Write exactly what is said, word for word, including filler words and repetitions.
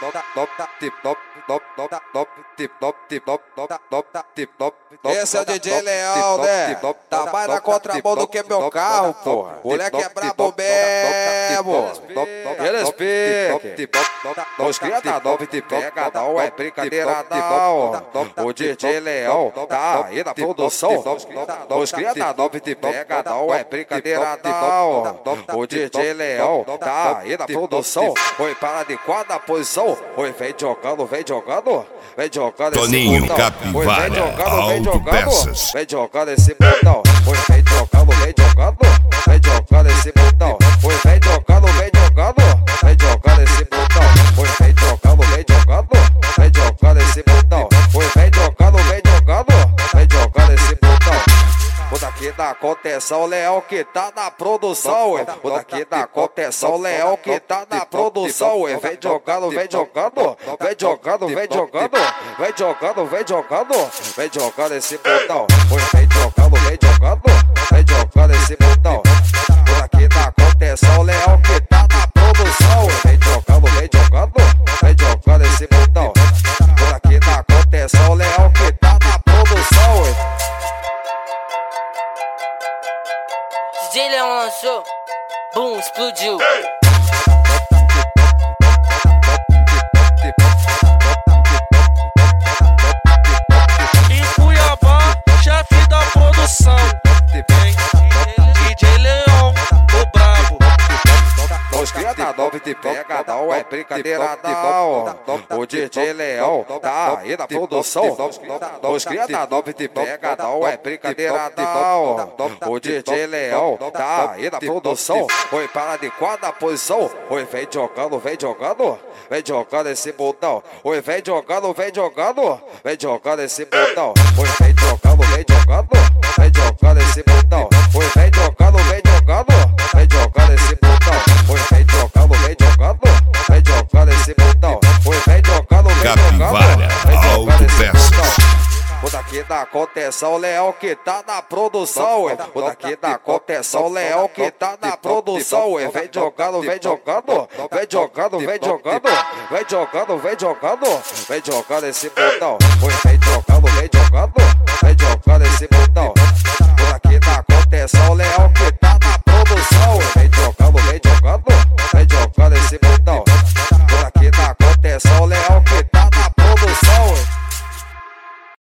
Esse é o D J Leão, né? Tá mais na contramão do que meu carro, porra. Moleque é brabo mesmo. Eles pique. Os criados não te pega, não é brincadeira, não. O D J Leão tá aí na produção. Os criados não te pega, não é brincadeira, não. O D J Leão tá aí na produção. Oi, para de quarta posição. Oi, vem jogando, vem jogando. Vem jogando esse Toninho botão. Capivara, Oi, vem jogando, vem Autopeças. jogando. Vem jogando esse botão. Oi, vem jogando, vem jogando. Vem jogando esse botão. Oi, vem jogando, vem jogando. Vem jogando esse botão. Oi, vem jogando, vem jogando. Vem jogando esse botão. Oi, vem jogando, vem jogando. Vem jogando esse botão. O daqui da contenção, Leão que tá na produção, ué. O daqui da contenção, Leão que tá na produção, ué. Vem jogando, vem jogando. Vem jogando, vem jogando. Vem jogando, vem jogando. Vem jogando esse botão. Oi, vem jogando, vem jogando. Vem jogando esse botão. O daqui da contenção, Leão que tá na produção, ué. Vem jogando, vem jogando. Vem jogando esse botão. O daqui da contenção, Leão que tá na produção, ué. D J Leão lançou, boom, explodiu. Em Cuiabá, chefe da produção. Vem, D J Leão, o brabo. Os criados não te pega, não é brincadeira, não. O D J Leão tá aí na produção. Os criados não te pega, não é brincadeira, não. O D J Leão tá aí na produção. Oi, para de quarta posição. Oi, vem jogando, vem jogando. Vem jogando esse botão. Oi, vem jogando, vem jogando. Vem jogando esse botão. Oi, vem jogando, vem jogando. Vem jogando esse botão. Oi, vem jogando, vem jogando. Vem jogando esse botão. Oi, vem jogando, vem jogando. Vem jogando esse botão. Oi, vem jogando, vem Capivara, jogando. Vem jogando esse Autopeças. botão. O daqui da contenção, Leão que tá na produção, ué. O daqui da contenção, Leão que tá na produção, ué. Vem jogando, vem jogando. Vem jogando, vem jogando. Vem jogando, vem jogando. Vem jogando esse botão. Oi, vem jogando, vem jogando. Vem jogando esse botão.